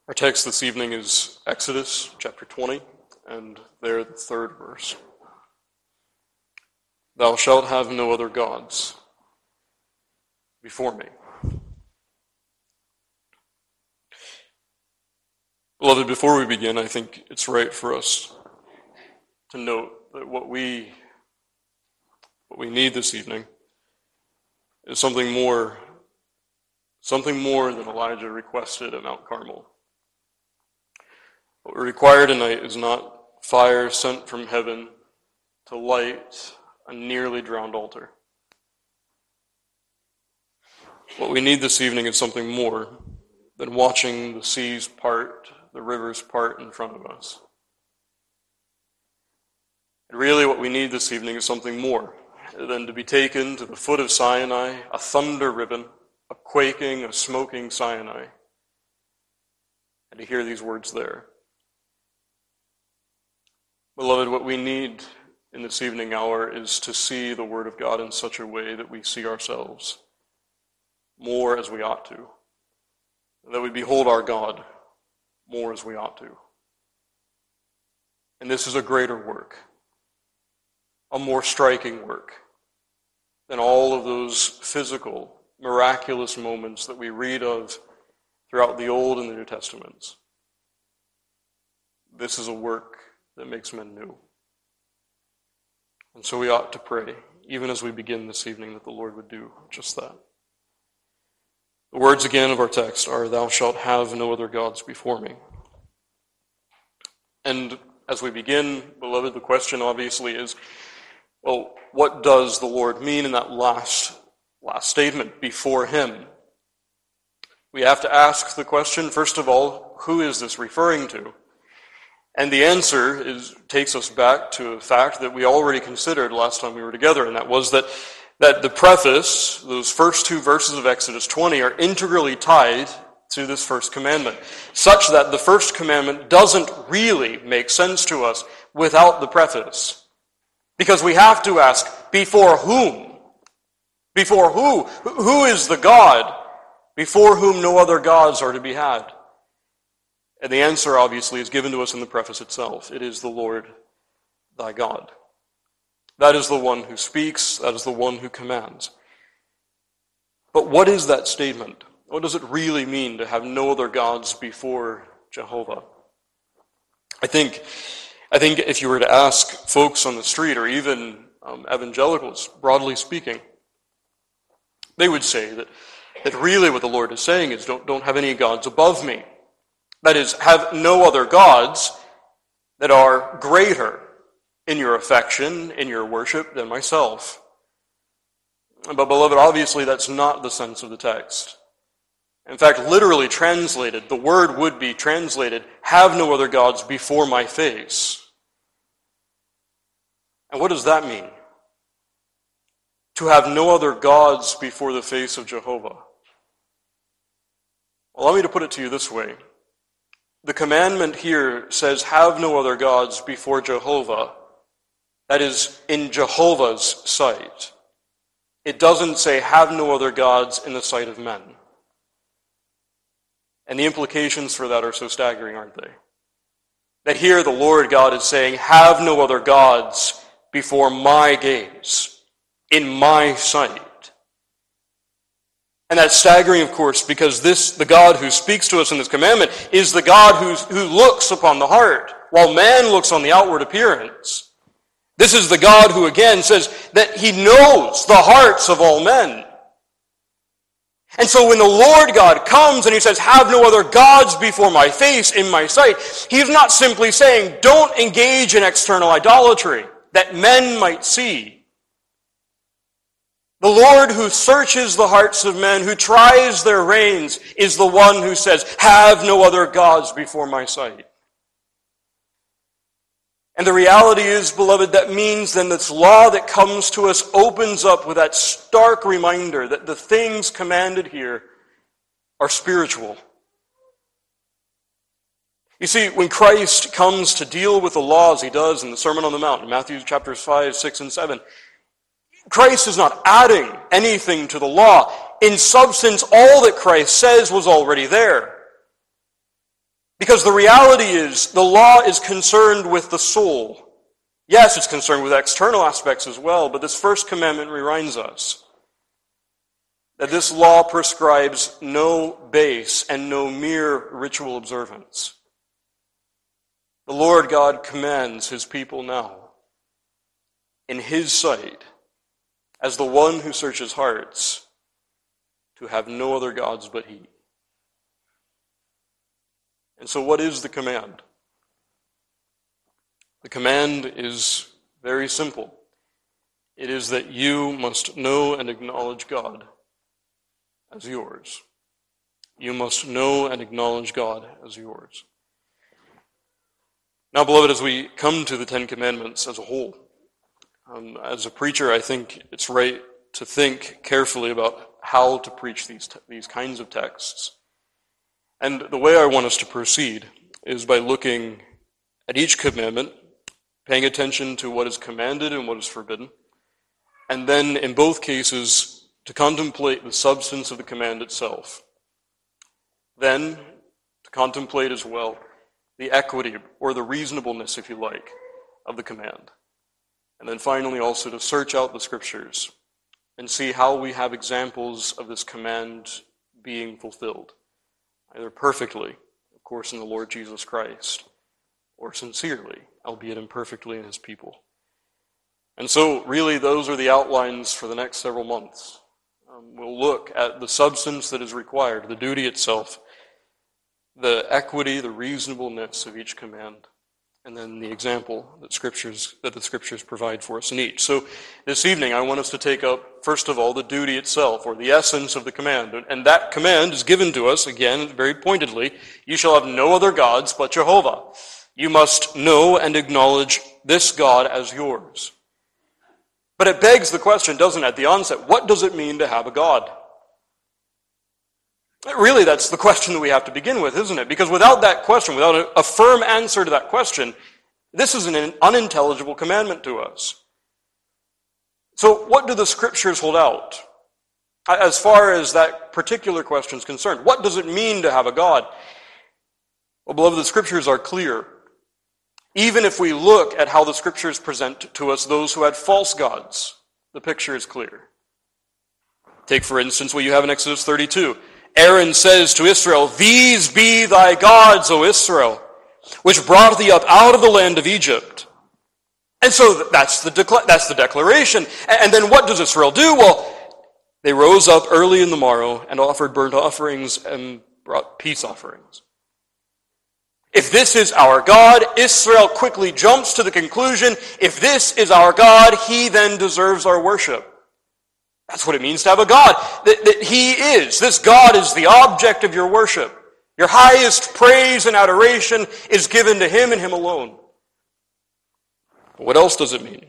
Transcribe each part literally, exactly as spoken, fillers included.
Our text this evening is Exodus chapter twenty, and there the third verse. Thou shalt have no other gods before me. Beloved, before we begin, I think it's right for us to note that what we what we need this evening is something more, something more than Elijah requested at Mount Carmel. What we require tonight is not fire sent from heaven to light a nearly drowned altar. What we need this evening is something more than watching the seas part, the rivers part in front of us. And really what we need this evening is something more than to be taken to the foot of Sinai, a thunder ribbon, a quaking, a smoking Sinai, and to hear these words there. Beloved, what we need in this evening hour is to see the Word of God in such a way that we see ourselves more as we ought to, that we behold our God more as we ought to. And this is a greater work, a more striking work than all of those physical, miraculous moments that we read of throughout the Old and the New Testaments. This is a work that makes men new. And so we ought to pray, even as we begin this evening, that the Lord would do just that. The words again of our text are, "Thou shalt have no other gods before me." And as we begin, beloved, the question obviously is, well, what does the Lord mean in that last, last statement, before him? We have to ask the question, first of all, who is this referring to? And the answer is takes us back to a fact that we already considered last time we were together, and that was that, that the preface, those first two verses of Exodus twenty, are integrally tied to this first commandment, such that the first commandment doesn't really make sense to us without the preface. Because we have to ask, before whom? Before who? Who is the God before whom no other gods are to be had? And the answer, obviously, is given to us in the preface itself. It is the Lord thy God. That is the one who speaks. That is the one who commands. But what is that statement? What does it really mean to have no other gods before Jehovah? I think, I think if you were to ask folks on the street, or even um, evangelicals, broadly speaking, they would say that, that really what the Lord is saying is don't, don't have any gods above me. That is, have no other gods that are greater in your affection, in your worship, than myself. But beloved, obviously that's not the sense of the text. In fact, literally translated, the word would be translated, have no other gods before my face. And what does that mean? To have no other gods before the face of Jehovah. Well, allow me to put it to you this way. The commandment here says, have no other gods before Jehovah. That is, in Jehovah's sight. It doesn't say, have no other gods in the sight of men. And the implications for that are so staggering, aren't they? That here the Lord God is saying, have no other gods before my gaze, in my sight. And that's staggering, of course, because this, the God who speaks to us in this commandment, is the God who's, who looks upon the heart, while man looks on the outward appearance. This is the God who, again, says that he knows the hearts of all men. And so when the Lord God comes and he says, have no other gods before my face, in my sight, he's not simply saying, don't engage in external idolatry that men might see. The Lord who searches the hearts of men, who tries their reins, is the one who says, have no other gods before my sight. And the reality is, beloved, that means then this law that comes to us opens up with that stark reminder that the things commanded here are spiritual. You see, when Christ comes to deal with the law as he does in the Sermon on the Mount, in Matthew chapters five, six, and seven, Christ is not adding anything to the law. In substance, all that Christ says was already there. Because the reality is, the law is concerned with the soul. Yes, it's concerned with external aspects as well, but this first commandment reminds us that this law prescribes no base and no mere ritual observance. The Lord God commands his people now, in his sight, as the one who searches hearts, to have no other gods but he. And so what is the command? The command is very simple. It is that you must know and acknowledge God as yours. You must know and acknowledge God as yours. Now, beloved, as we come to the Ten Commandments as a whole, um, as a preacher, I think it's right to think carefully about how to preach these te- these kinds of texts. And the way I want us to proceed is by looking at each commandment, paying attention to what is commanded and what is forbidden, and then in both cases to contemplate the substance of the command itself. Then to contemplate as well the equity, or the reasonableness, if you like, of the command. And then finally also to search out the Scriptures and see how we have examples of this command being fulfilled, either perfectly, of course, in the Lord Jesus Christ, or sincerely, albeit imperfectly, in his people. And so, really, those are the outlines for the next several months. Um, we'll look at the substance that is required, the duty itself, the equity, the reasonableness of each command, and then the example that scriptures that the Scriptures provide for us in each. So this evening I want us to take up, first of all, the duty itself, or the essence of the command. And that command is given to us, again, very pointedly, you shall have no other gods but Jehovah. You must know and acknowledge this God as yours. But it begs the question, doesn't it, at the onset, what does it mean to have a God? Really, that's the question that we have to begin with, isn't it? Because without that question, without a, a firm answer to that question, this is an unintelligible commandment to us. So what do the Scriptures hold out as far as that particular question is concerned? What does it mean to have a God? Well, beloved, the Scriptures are clear. Even if we look at how the Scriptures present to us those who had false gods, the picture is clear. Take, for instance, what you have in Exodus thirty-two. Aaron says to Israel, "These be thy gods, O Israel, which brought thee up out of the land of Egypt." And so that's the, decla- that's the declaration. And then what does Israel do? Well, they rose up early in the morrow and offered burnt offerings and brought peace offerings. If this is our God, Israel quickly jumps to the conclusion, if this is our God, he then deserves our worship. That's what it means to have a God. That, that he is. This God is the object of your worship. Your highest praise and adoration is given to him and him alone. But what else does it mean?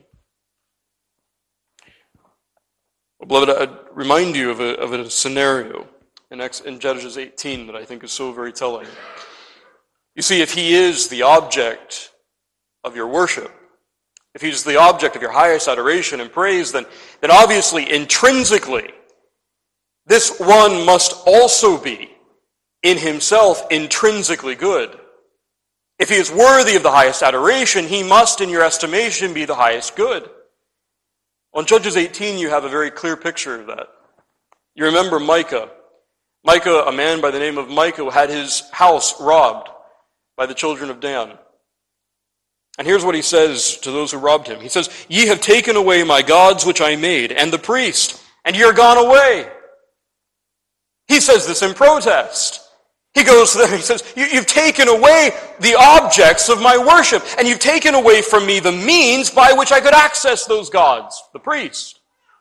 Well, beloved, I'd remind you of a, of a scenario in, Ex, in Judges eighteen that I think is so very telling. You see, if he is the object of your worship, if he's the object of your highest adoration and praise, then, then obviously, intrinsically, this one must also be, in himself, intrinsically good. If he is worthy of the highest adoration, he must, in your estimation, be the highest good. On Judges eighteen, you have a very clear picture of that. You remember Micah. Micah, a man by the name of Micah, had his house robbed by the children of Dan. And here's what he says to those who robbed him. He says, "Ye have taken away my gods which I made, and the priest, and ye are gone away." He says this in protest. He goes to them, he says, you, you've taken away the objects of my worship, and you've taken away from me the means by which I could access those gods, the priest.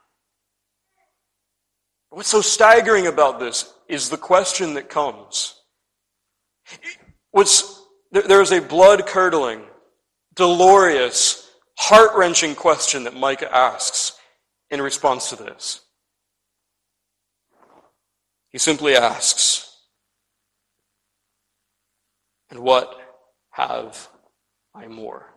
What's so staggering about this is the question that comes. What's, there is a blood-curdling, dolorous, heart-wrenching question that Micah asks in response to this. He simply asks, "And what have I more?"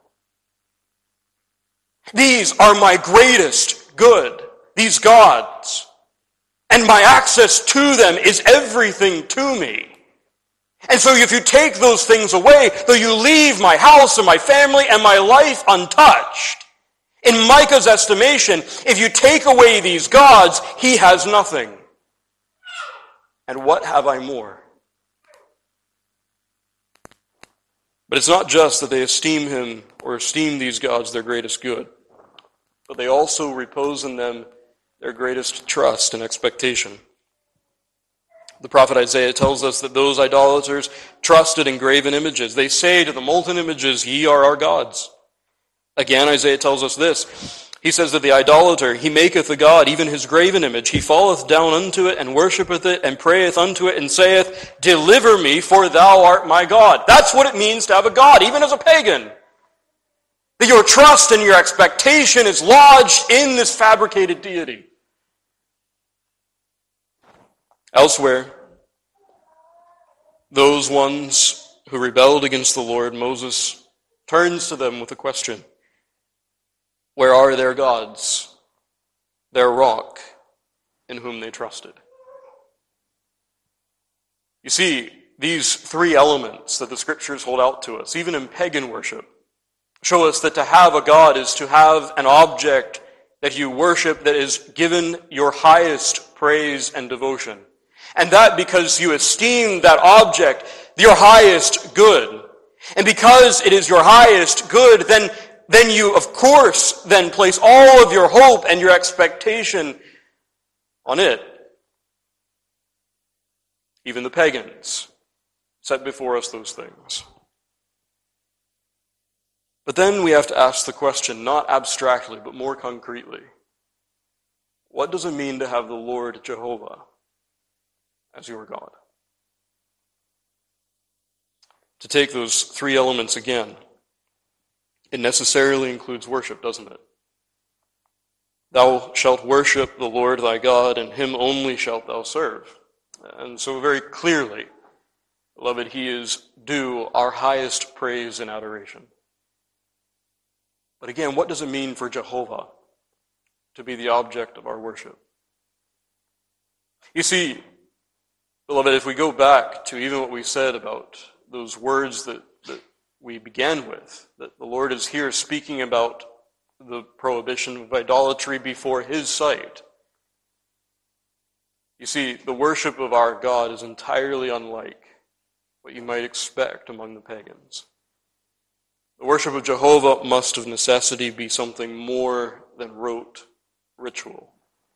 These are my greatest good, these gods, and my access to them is everything to me. And so if you take those things away, though you leave my house and my family and my life untouched, in Micah's estimation, if you take away these gods, he has nothing. And what have I more? But it's not just that they esteem him or esteem these gods their greatest good, but they also repose in them their greatest trust and expectation. The prophet Isaiah tells us that those idolaters trusted in graven images. They say to the molten images, ye are our gods. Again, Isaiah tells us this. He says that the idolater, he maketh a god, even his graven image. He falleth down unto it, and worshippeth it, and prayeth unto it, and saith, deliver me, for thou art my God. That's what it means to have a god, even as a pagan. That your trust and your expectation is lodged in this fabricated deity. Elsewhere, those ones who rebelled against the Lord, Moses turns to them with a question. Where are their gods, their rock, in whom they trusted? You see, these three elements that the Scriptures hold out to us, even in pagan worship, show us that to have a god is to have an object that you worship that is given your highest praise and devotion. And that because you esteem that object your highest good. And because it is your highest good, then Then you, of course, then place all of your hope and your expectation on it. Even the pagans set before us those things. But then we have to ask the question, not abstractly, but more concretely. What does it mean to have the Lord Jehovah as your God? To take those three elements again, it necessarily includes worship, doesn't it? Thou shalt worship the Lord thy God, and him only shalt thou serve. And so very clearly, beloved, he is due our highest praise and adoration. But again, what does it mean for Jehovah to be the object of our worship? You see, beloved, if we go back to even what we said about those words that, that we began with, that the Lord is here speaking about the prohibition of idolatry before his sight. You see, the worship of our God is entirely unlike what you might expect among the pagans. The worship of Jehovah must of necessity be something more than rote ritual.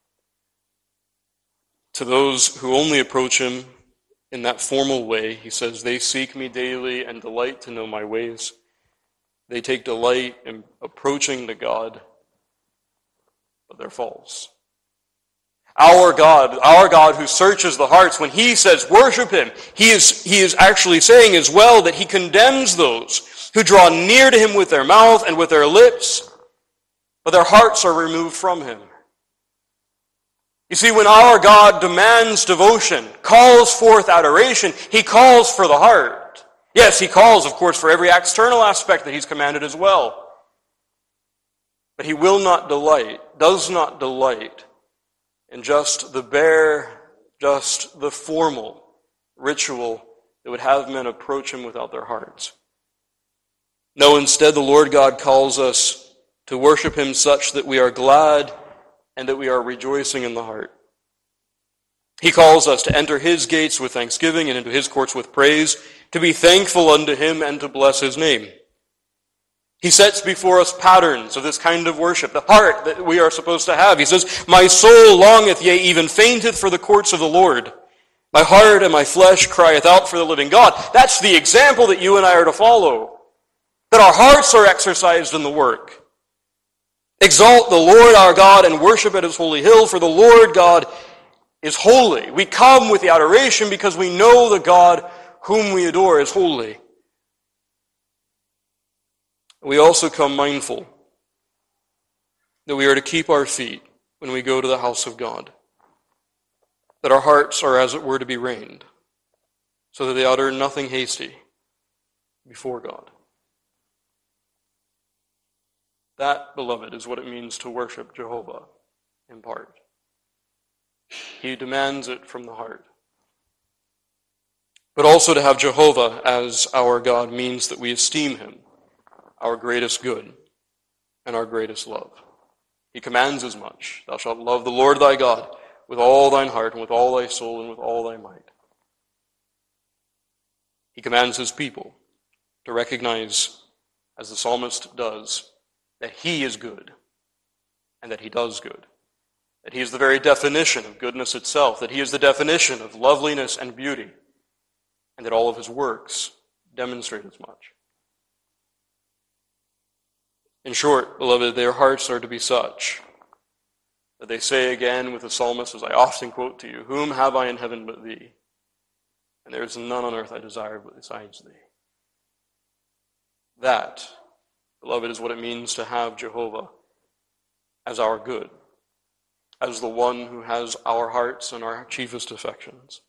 To those who only approach him in that formal way, he says, they seek me daily and delight to know my ways. They take delight in approaching the God, but they're false. Our God, our God who searches the hearts, when he says worship him, he is, he is actually saying as well that he condemns those who draw near to him with their mouth and with their lips, but their hearts are removed from him. You see, when our God demands devotion, calls forth adoration, he calls for the heart. Yes, he calls, of course, for every external aspect that he's commanded as well. But he will not delight, does not delight in just the bare, just the formal ritual that would have men approach him without their hearts. No, instead the Lord God calls us to worship him such that we are glad and that we are rejoicing in the heart. He calls us to enter his gates with thanksgiving and into his courts with praise, to be thankful unto him and to bless his name. He sets before us patterns of this kind of worship, the heart that we are supposed to have. He says, my soul longeth, yea, even fainteth for the courts of the Lord. My heart and my flesh crieth out for the living God. That's the example that you and I are to follow. That our hearts are exercised in the work. Exalt the Lord our God and worship at his holy hill, for the Lord God is holy. We come with the adoration because we know the God whom we adore is holy. We also come mindful that we are to keep our feet when we go to the house of God, that our hearts are as it were to be reined, so that they utter nothing hasty before God. That, beloved, is what it means to worship Jehovah in part. He demands it from the heart. But also to have Jehovah as our God means that we esteem him, our greatest good and our greatest love. He commands as much. Thou shalt love the Lord thy God with all thine heart and with all thy soul and with all thy might. He commands his people to recognize, as the psalmist does, that he is good and that he does good. That he is the very definition of goodness itself, that he is the definition of loveliness and beauty, and that all of his works demonstrate as much. In short, beloved, their hearts are to be such that they say again with the psalmist, as I often quote to you, "Whom have I in heaven but thee? And there is none on earth I desire but besides thee." That, beloved, is what it means to have Jehovah as our good, as the one who has our hearts and our chiefest affections.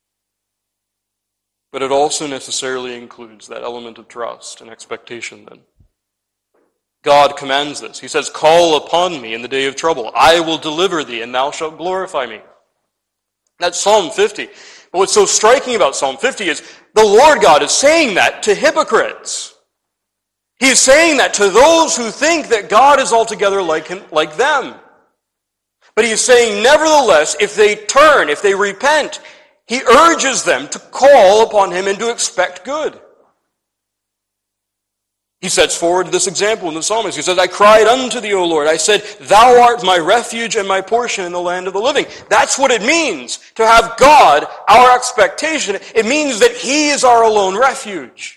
But it also necessarily includes that element of trust and expectation then. God commands this. He says, "Call upon me in the day of trouble. I will deliver thee, and thou shalt glorify me." That's Psalm fifty. But what's so striking about Psalm fifty is the Lord God is saying that to hypocrites. He's saying that to those who think that God is altogether like, him, like them. But he's saying, nevertheless, if they turn, if they repent, he urges them to call upon him and to expect good. He sets forward this example in the psalmist. He says, "I cried unto thee, O Lord. I said, thou art my refuge and my portion in the land of the living." That's what it means to have God our expectation. It means that he is our alone refuge.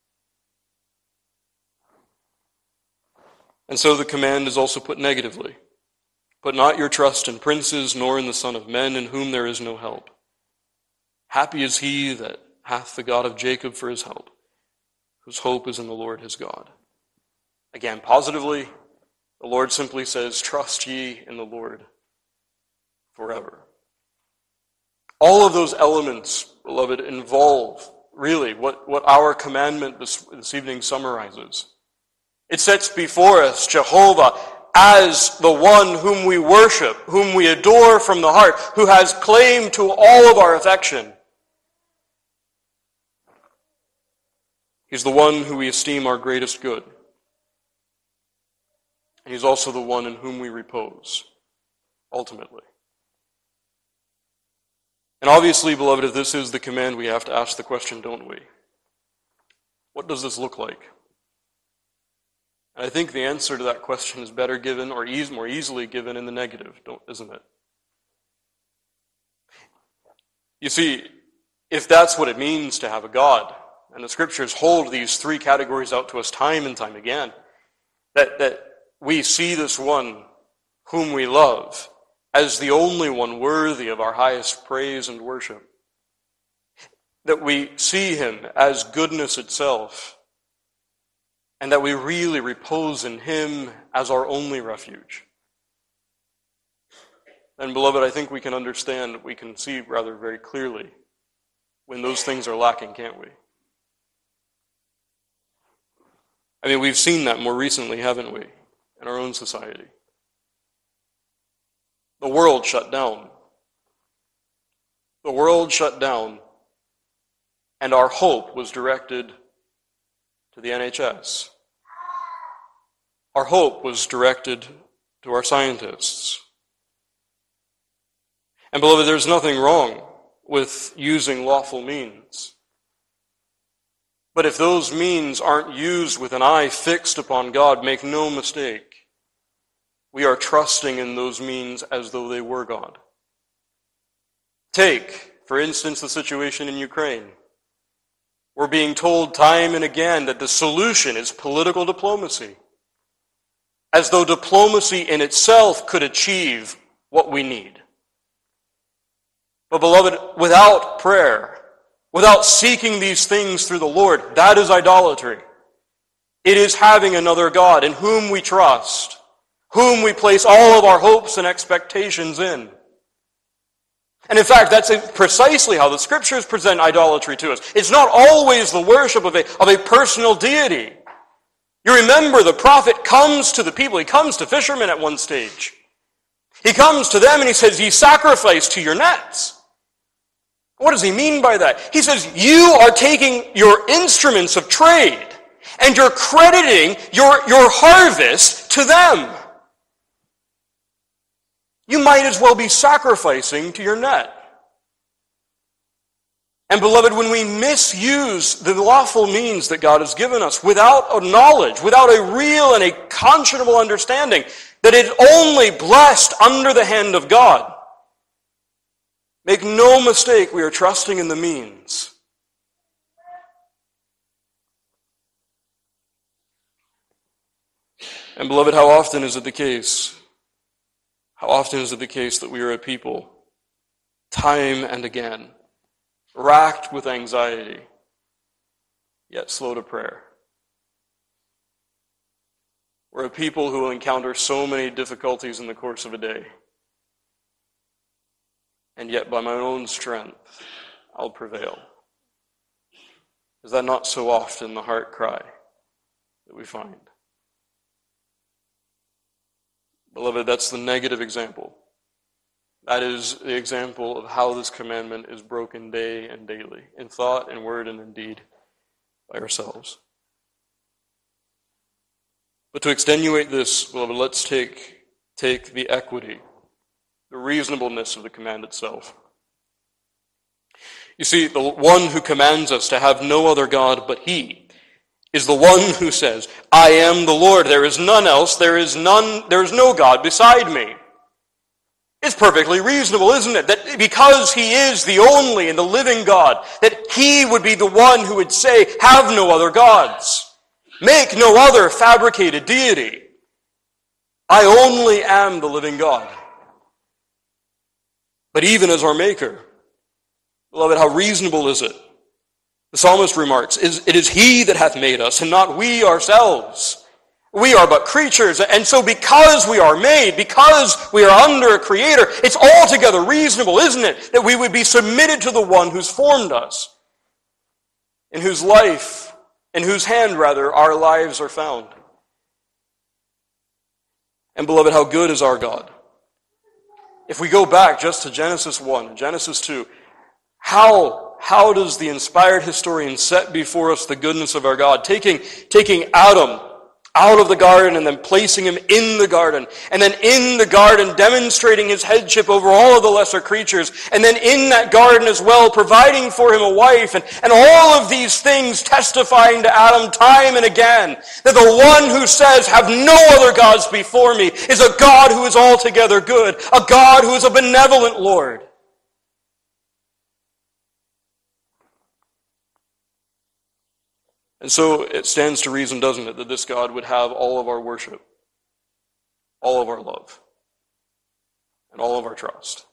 And so the command is also put negatively. "Put not your trust in princes, nor in the Son of Men, in whom there is no help. Happy is he that hath the God of Jacob for his help, whose hope is in the Lord his God." Again, positively, the Lord simply says, "Trust ye in the Lord forever." All of those elements, beloved, involve really what, what our commandment this, this evening summarizes. It sets before us Jehovah as the one whom we worship, whom we adore from the heart, who has claim to all of our affection. He's the one who we esteem our greatest good. And he's also the one in whom we repose, ultimately. And obviously, beloved, if this is the command, we have to ask the question, don't we? What does this look like? And I think the answer to that question is better given, or ease, more easily given in the negative, don't, isn't it? You see, if that's what it means to have a God, and the scriptures hold these three categories out to us time and time again, that, that we see this one whom we love as the only one worthy of our highest praise and worship, that we see him as goodness itself, and that we really repose in him as our only refuge. And beloved, I think we can understand, we can see rather very clearly when those things are lacking, can't we? I mean, we've seen that more recently, haven't we, in our own society? The world shut down. The world shut down, and our hope was directed to the N H S. Our hope was directed to our scientists. And beloved, there's nothing wrong with using lawful means. But if those means aren't used with an eye fixed upon God, make no mistake, we are trusting in those means as though they were God. Take, for instance, the situation in Ukraine. We're being told time and again that the solution is political diplomacy, as though diplomacy in itself could achieve what we need. But beloved, without prayer, without seeking these things through the Lord, that is idolatry. It is having another God in whom we trust, whom we place all of our hopes and expectations in. And in fact, that's precisely how the scriptures present idolatry to us. It's not always the worship of a, of a personal deity. You remember the prophet comes to the people, he comes to fishermen at one stage. He comes to them and he says, "Ye sacrifice to your nets." What does he mean by that? He says, you are taking your instruments of trade and you're crediting your, your harvest to them. You might as well be sacrificing to your net. And beloved, when we misuse the lawful means that God has given us without a knowledge, without a real and a conscionable understanding that it is only blessed under the hand of God, make no mistake, we are trusting in the means. And beloved, how often is it the case? How often is it the case that we are a people, time and again, racked with anxiety, yet slow to prayer? We're a people who will encounter so many difficulties in the course of a day, and yet by my own strength, I'll prevail. Is that not so often the heart cry that we find? Beloved, that's the negative example. That is the example of how this commandment is broken day and daily, in thought, in word, and in deed, by ourselves. But to extenuate this, beloved, let's take, take the equity, the reasonableness of the command itself. You see, the one who commands us to have no other God but He is the one who says, I am the Lord, there is none else, there is none, there is no God beside me. It's perfectly reasonable, isn't it? That because He is the only and the living God, that He would be the one who would say, have no other gods. Make no other fabricated deity. I only am the living God. But even as our Maker, beloved, how reasonable is it? The psalmist remarks, it is He that hath made us, and not we ourselves. We are but creatures, and so because we are made, because we are under a Creator, it's altogether reasonable, isn't it, that we would be submitted to the one who's formed us, in whose life, in whose hand, rather, our lives are found. And beloved, how good is our God? If we go back just to Genesis one, Genesis two, how, how does the inspired historian set before us the goodness of our God? Taking, taking Adam out of the garden and then placing him in the garden. And then in the garden demonstrating his headship over all of the lesser creatures. And then in that garden as well providing for him a wife. And, and all of these things testifying to Adam time and again that the one who says, have no other gods before me, is a God who is altogether good. A God who is a benevolent Lord. And so it stands to reason, doesn't it, that this God would have all of our worship, all of our love, and all of our trust.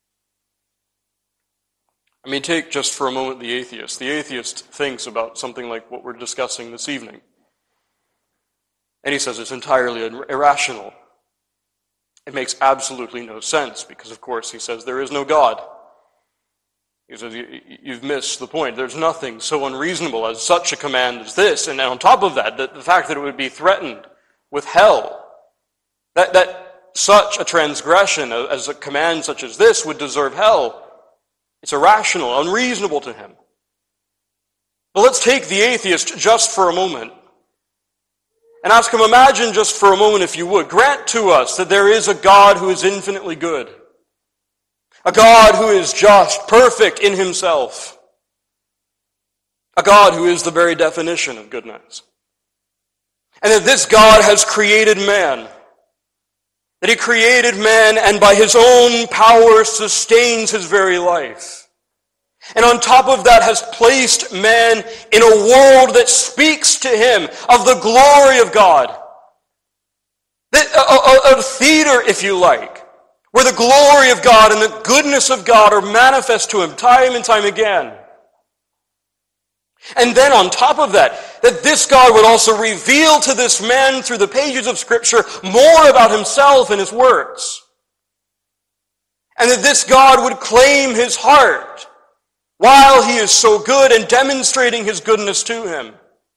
I mean, take just for a moment the atheist. The atheist thinks about something like what we're discussing this evening. And he says it's entirely irrational. It makes absolutely no sense because, of course, he says there is no God. He says, you've missed the point. There's nothing so unreasonable as such a command as this. And on top of that, the, the fact that it would be threatened with hell, that, that such a transgression as a command such as this would deserve hell, it's irrational, unreasonable to him. But let's take the atheist just for a moment and ask him, imagine just for a moment, if you would, grant to us that there is a God who is infinitely good. A God who is just, perfect in himself. A God who is the very definition of goodness. And that this God has created man. That he created man and by his own power sustains his very life. And on top of that has placed man in a world that speaks to him of the glory of God. That, a, a, a theater, if you like, where the glory of God and the goodness of God are manifest to him time and time again. And then on top of that, that this God would also reveal to this man through the pages of Scripture more about himself and his works. And that this God would claim his heart while he is so good and demonstrating his goodness to him.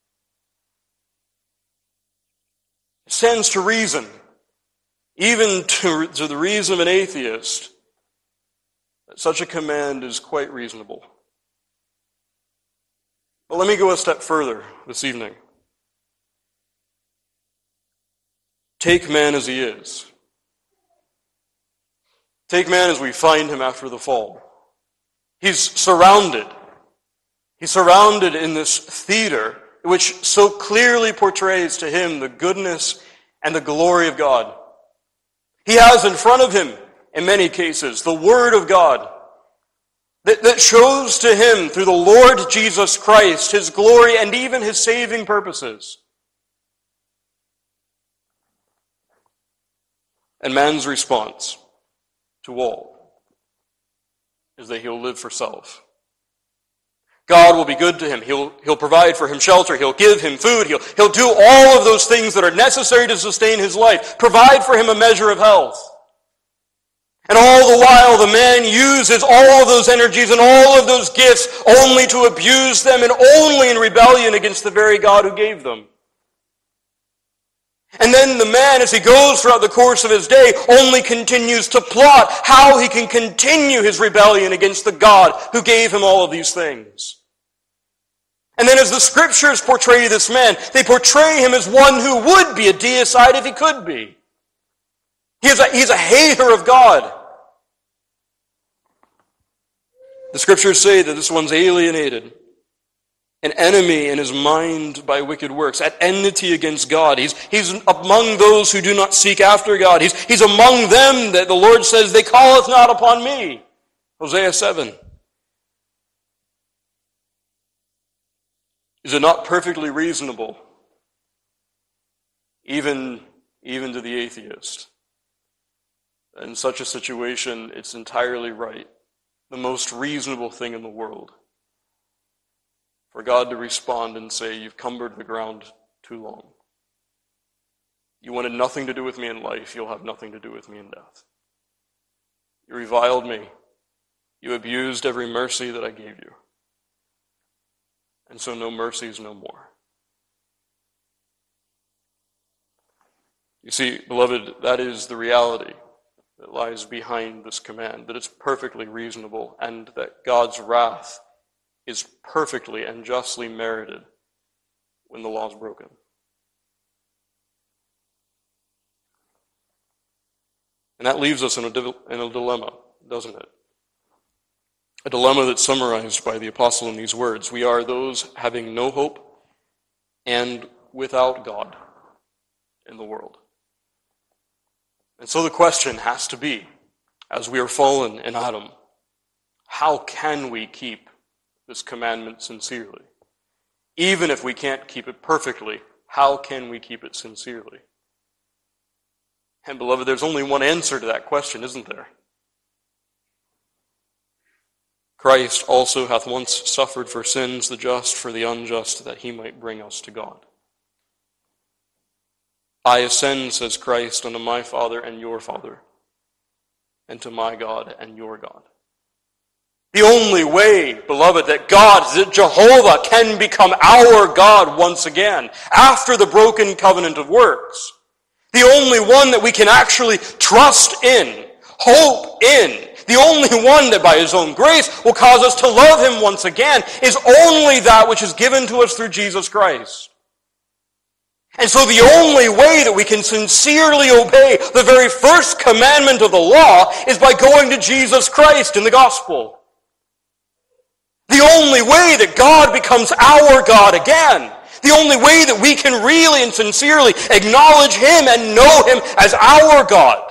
It stands to reason, even to, to the reason of an atheist, Such a command is quite reasonable. But let me go a step further this evening. Take man as he is. Take man as we find him after the fall. He's surrounded. He's surrounded in this theater which so clearly portrays to him the goodness and the glory of God. He has in front of him, in many cases, the Word of God that, that shows to him through the Lord Jesus Christ his glory and even his saving purposes. And man's response to all is that he'll live for self. God will be good to him. He'll, he'll provide for him shelter. He'll give him food. He'll, he'll do all of those things that are necessary to sustain his life. Provide for him a measure of health. And all the while, the man uses all of those energies and all of those gifts only to abuse them and only in rebellion against the very God who gave them. And then the man, as he goes throughout the course of his day, only continues to plot how he can continue his rebellion against the God who gave him all of these things. And then as the scriptures portray this man, they portray him as one who would be a deicide if he could be. He's a, he's a hater of God. The scriptures say that this one's alienated, an enemy in his mind by wicked works, at enmity against God. He's, he's among those who do not seek after God. He's, he's among them that the Lord says, they calleth not upon me. Hosea seven. Is it not perfectly reasonable, even, even to the atheist? In such a situation, it's entirely right, the most reasonable thing in the world, for God to respond and say, you've cumbered the ground too long. You wanted nothing to do with me in life, you'll have nothing to do with me in death. You reviled me. You abused every mercy that I gave you. And so no mercies, no more. You see, beloved, that is the reality that lies behind this command, that it's perfectly reasonable and that God's wrath is perfectly and justly merited when the law is broken. And that leaves us in a, in a dilemma, doesn't it? A dilemma that's summarized by the apostle in these words. We are those having no hope and without God in the world. And so the question has to be, as we are fallen in Adam, how can we keep this commandment sincerely? Even if we can't keep it perfectly, how can we keep it sincerely? And beloved, there's only one answer to that question, isn't there? Christ also hath once suffered for sins, the just for the unjust, that he might bring us to God. I ascend, says Christ, unto my Father and your Father, and to my God and your God. The only way, beloved, that God, that Jehovah, can become our God once again, after the broken covenant of works, the only one that we can actually trust in, hope in, the only one that by his own grace will cause us to love him once again, is only that which is given to us through Jesus Christ. And so the only way that we can sincerely obey the very first commandment of the law is by going to Jesus Christ in the gospel. The only way that God becomes our God again, the only way that we can really and sincerely acknowledge him and know him as our God,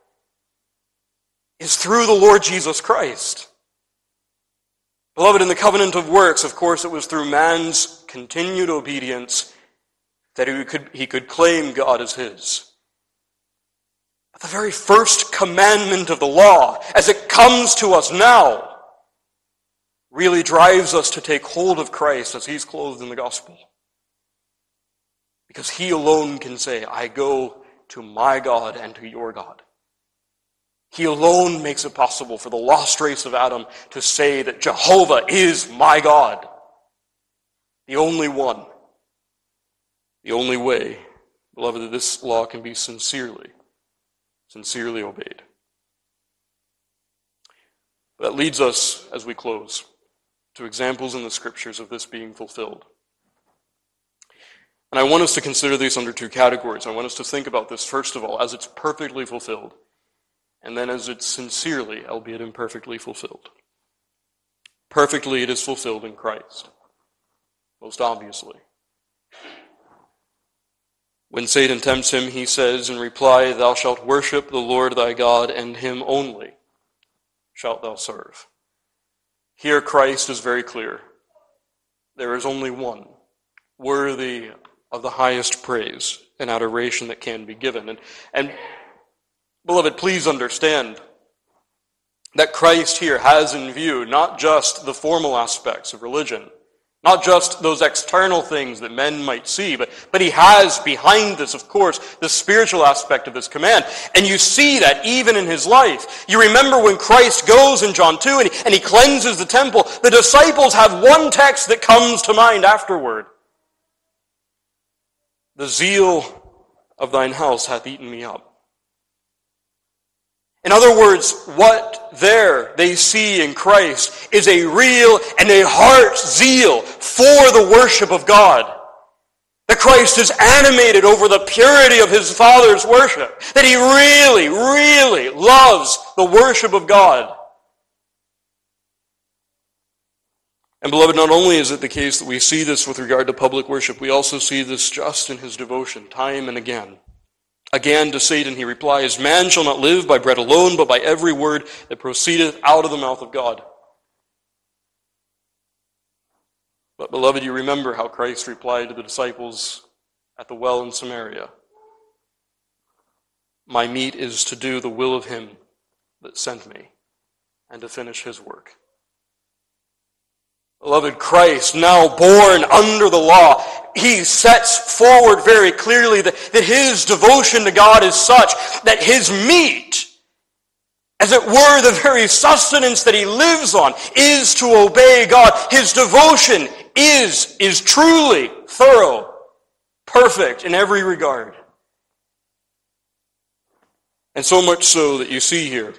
is through the Lord Jesus Christ. Beloved, in the covenant of works, of course, it was through man's continued obedience that he could, he could claim God as his. But the very first commandment of the law, as it comes to us now, really drives us to take hold of Christ as he's clothed in the gospel. Because he alone can say, I go to my God and to your God. He alone makes it possible for the lost race of Adam to say that Jehovah is my God. The only one. The only way, beloved, that this law can be sincerely, sincerely obeyed. That leads us, as we close, to examples in the Scriptures of this being fulfilled. And I want us to consider these under two categories. I want us to think about this, first of all, as it's perfectly fulfilled, and then as it's sincerely, albeit imperfectly, fulfilled. Perfectly it is fulfilled in Christ, most obviously. When Satan tempts him, he says in reply, "Thou shalt worship the Lord thy God, and him only shalt thou serve." Here Christ is very clear. There is only one worthy of the highest praise and adoration that can be given. And, and beloved, please understand that Christ here has in view not just the formal aspects of religion, not just those external things that men might see, but, but he has behind this, of course, the spiritual aspect of this command. And you see that even in his life. You remember when Christ goes in John two and he, and he cleanses the temple, the disciples have one text that comes to mind afterward. "The zeal of thine house hath eaten me up." In other words, what there they see in Christ is a real and a heart zeal for the worship of God. That Christ is animated over the purity of his Father's worship. That he really, really loves the worship of God. And beloved, not only is it the case that we see this with regard to public worship, we also see this just in his devotion, time and again. Again to Satan he replies, "Man shall not live by bread alone, but by every word that proceedeth out of the mouth of God." But beloved, you remember how Christ replied to the disciples at the well in Samaria. "My meat is to do the will of him that sent me, and to finish his work." Beloved, Christ, now born under the law, he sets forward very clearly that, that his devotion to God is such that his meat, as it were the very sustenance that he lives on, is to obey God. His devotion is, is truly thorough, perfect in every regard. And so much so that you see here,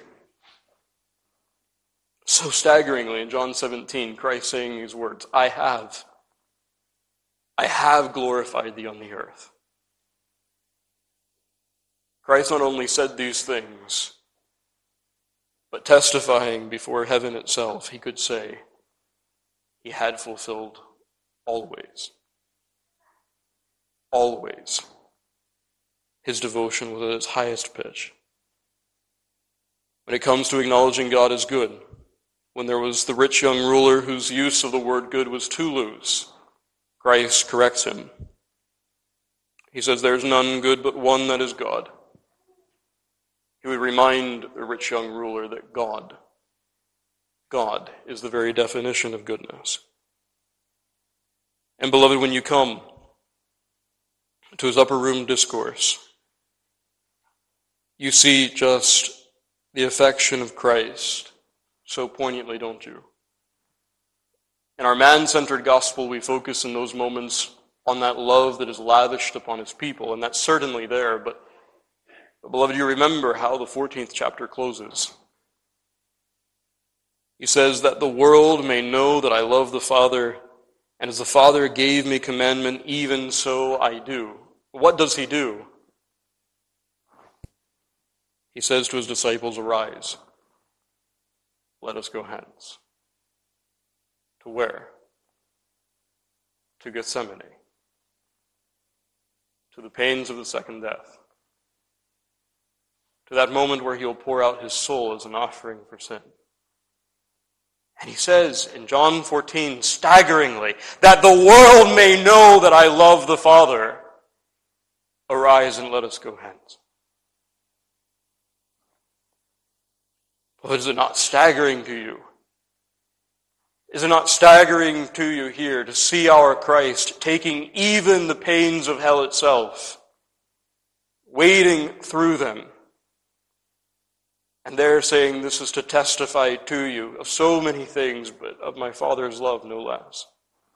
so staggeringly in John seventeen, Christ saying these words, I have, I have glorified thee on the earth. Christ not only said these things, but testifying before heaven itself, he could say he had fulfilled always, always. His devotion was at its highest pitch. When it comes to acknowledging God as good, when there was the rich young ruler whose use of the word good was too loose, Christ corrects him. He says, "There is none good but one, that is God." He would remind the rich young ruler that God, God is the very definition of goodness. And beloved, when you come to his upper room discourse, you see just the affection of Christ so poignantly, don't you? In our man-centered gospel, we focus in those moments on that love that is lavished upon his people, and that's certainly there, but, but beloved, you remember how the fourteenth chapter closes. He says that the world may know that I love the Father, and as the Father gave me commandment, even so I do. What does he do? He says to his disciples, "Arise, let us go hence." To where? To Gethsemane. To the pains of the second death. To that moment where he will pour out his soul as an offering for sin. And he says in John fourteen, staggeringly, that the world may know that I love the Father. Arise and let us go hence. But is it not staggering to you? Is it not staggering to you here to see our Christ taking even the pains of hell itself, wading through them, and there saying, this is to testify to you of so many things, but of my Father's love no less.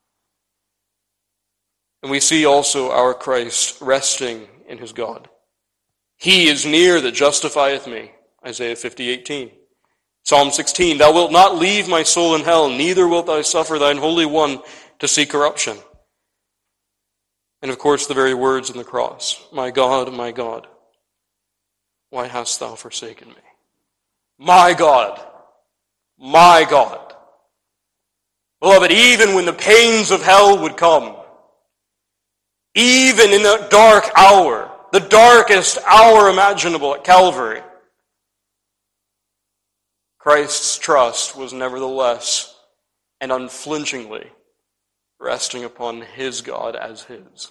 And we see also our Christ resting in his God. He is near that justifieth me, Isaiah fifty eighteen. Psalm sixteen, thou wilt not leave my soul in hell, neither wilt thou suffer thine Holy One to see corruption. And of course the very words on the cross, my God, my God, why hast thou forsaken me? My God, my God. Beloved, even when the pains of hell would come, even in the dark hour, the darkest hour imaginable at Calvary, Christ's trust was nevertheless and unflinchingly resting upon his God as his.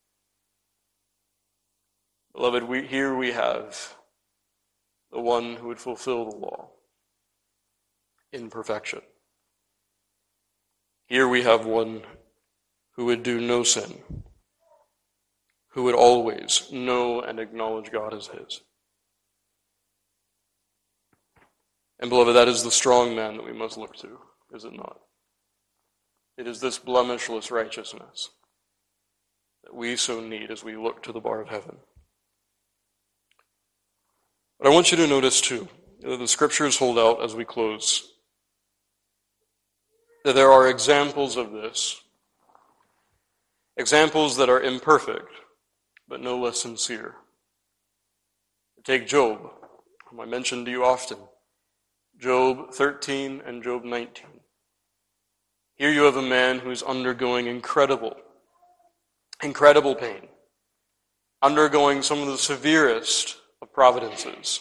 Beloved, we, here we have the one who would fulfill the law in perfection. Here we have one who would do no sin, who would always know and acknowledge God as his. And beloved, that is the strong man that we must look to, is it not? It is this blemishless righteousness that we so need as we look to the bar of heaven. But I want you to notice too, that the scriptures hold out as we close, that there are examples of this, examples that are imperfect, but no less sincere. Take Job, whom I mention to you often, Job thirteen and Job nineteen. Here you have a man who is undergoing incredible, incredible pain, undergoing some of the severest of providences.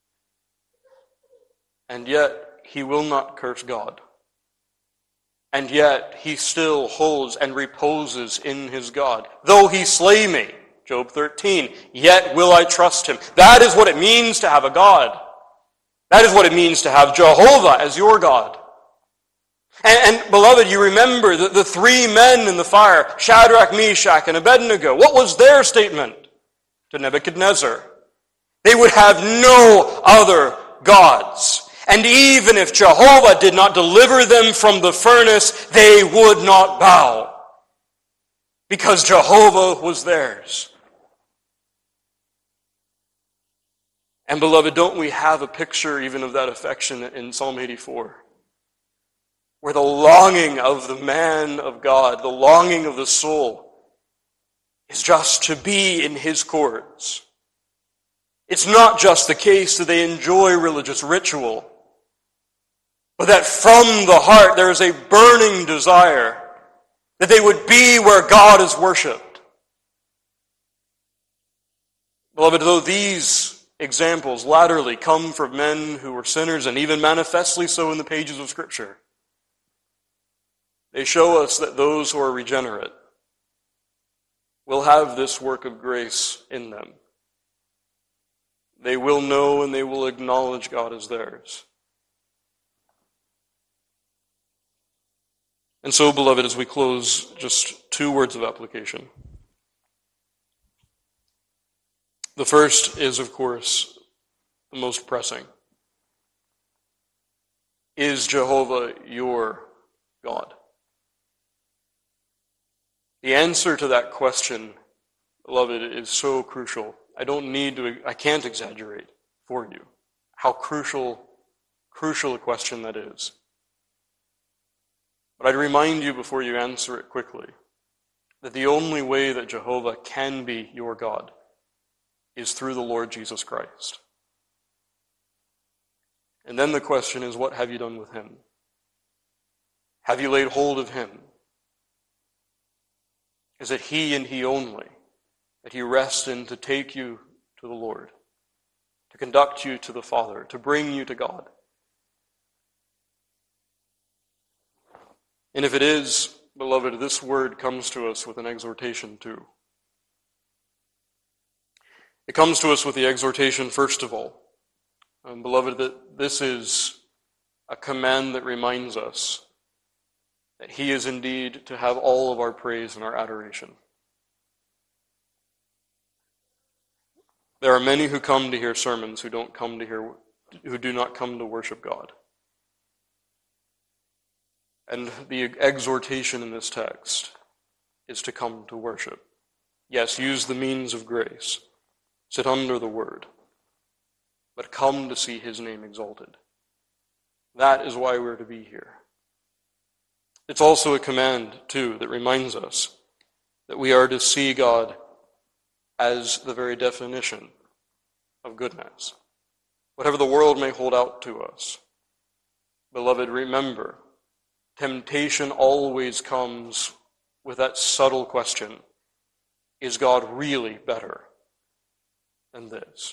And yet, he will not curse God. And yet, he still holds and reposes in his God. Though he slay me, Job thirteen, yet will I trust him. That is what it means to have a God. That is what it means to have Jehovah as your God. And, and beloved, you remember the, the three men in the fire, Shadrach, Meshach, and Abednego. What was their statement to Nebuchadnezzar? They would have no other gods. And even if Jehovah did not deliver them from the furnace, they would not bow, because Jehovah was theirs. And beloved, don't we have a picture even of that affection in Psalm eighty-four? Where the longing of the man of God, the longing of the soul, is just to be in his courts. It's not just the case that they enjoy religious ritual, but that from the heart there is a burning desire that they would be where God is worshipped. Beloved, though these examples latterly come from men who were sinners, and even manifestly so in the pages of Scripture, they show us that those who are regenerate will have this work of grace in them. They will know and they will acknowledge God as theirs. And so, beloved, as we close, just two words of application. The first is, of course, the most pressing. Is Jehovah your God? The answer to that question, beloved, is so crucial. I don't need to, I can't exaggerate for you how crucial, crucial a question that is. But I'd remind you before you answer it quickly that the only way that Jehovah can be your God is through the Lord Jesus Christ. And then the question is, what have you done with him? Have you laid hold of him? Is it he and he only that he rests in to take you to the Lord, to conduct you to the Father, to bring you to God? And if it is, beloved, this word comes to us with an exhortation too. It comes to us with the exhortation, first of all, um, beloved, that this is a command that reminds us that he is indeed to have all of our praise and our adoration. There are many who come to hear sermons who don't come to hear, who do not come to worship God. And the exhortation in this text is to come to worship. Yes, use the means of grace. Sit under the word. But come to see his name exalted. That is why we're to be here. It's also a command, too, that reminds us that we are to see God as the very definition of goodness. Whatever the world may hold out to us, beloved, remember, temptation always comes with that subtle question, is God really better than this?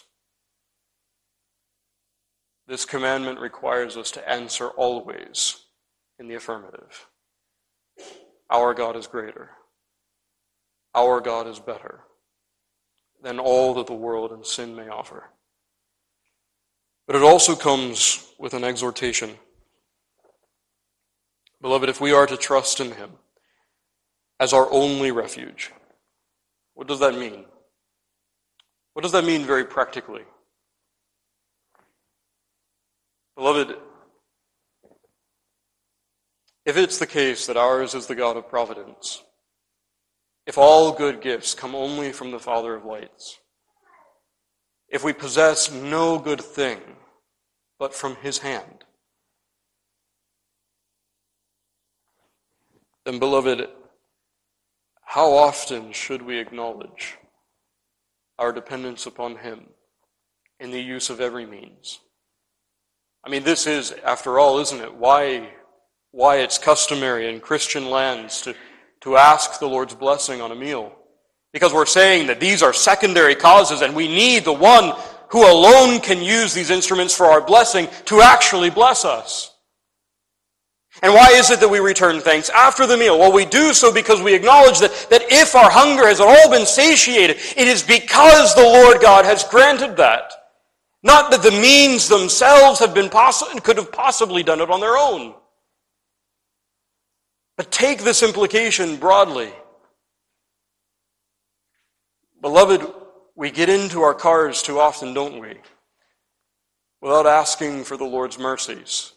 This commandment requires us to answer always in the affirmative. Our God is greater. Our God is better than all that the world and sin may offer. But it also comes with an exhortation. Beloved, if we are to trust in him as our only refuge, what does that mean? What does that mean very practically? Beloved, if it's the case that ours is the God of providence, if all good gifts come only from the Father of lights, if we possess no good thing but from his hand, then, beloved, how often should we acknowledge our dependence upon him in the use of every means? I mean, this is, after all, isn't it, why, why it's customary in Christian lands to, to ask the Lord's blessing on a meal. Because we're saying that these are secondary causes and we need the one who alone can use these instruments for our blessing to actually bless us. And why is it that we return thanks after the meal? Well, we do so because we acknowledge that, that if our hunger has all been satiated, it is because the Lord God has granted that. Not that the means themselves have been possible, could have possibly done it on their own. But take this implication broadly. Beloved, we get into our cars too often, don't we? Without asking for the Lord's mercies.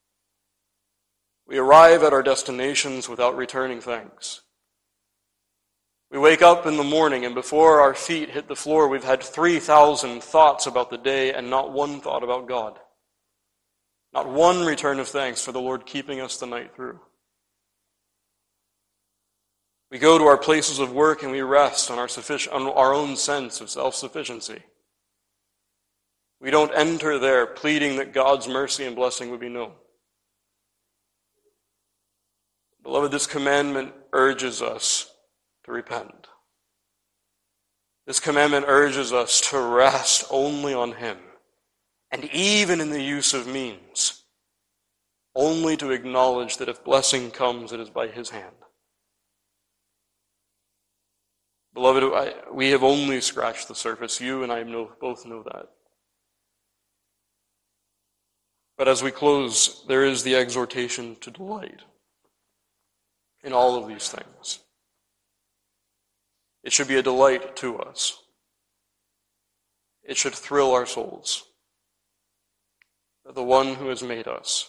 We arrive at our destinations without returning thanks. We wake up in the morning, and before our feet hit the floor, we've had three thousand thoughts about the day and not one thought about God. Not one return of thanks for the Lord keeping us the night through. We go to our places of work and we rest on our, suffic- on our own sense of self-sufficiency. We don't enter there pleading that God's mercy and blessing would be known. Beloved, this commandment urges us to repent. This commandment urges us to rest only on him, and even in the use of means, only to acknowledge that if blessing comes, it is by his hand. Beloved, I, we have only scratched the surface. You and I know, both know that. But as we close, there is the exhortation to delight in all of these things. It should be a delight to us. It should thrill our souls that the one who has made us,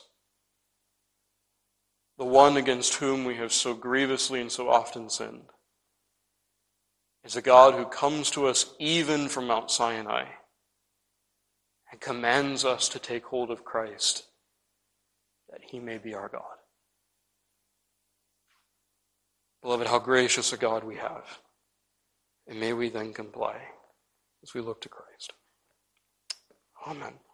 the one against whom we have so grievously and so often sinned, is a God who comes to us even from Mount Sinai and commands us to take hold of Christ, that he may be our God. Beloved, how gracious a God we have. And may we then comply as we look to Christ. Amen.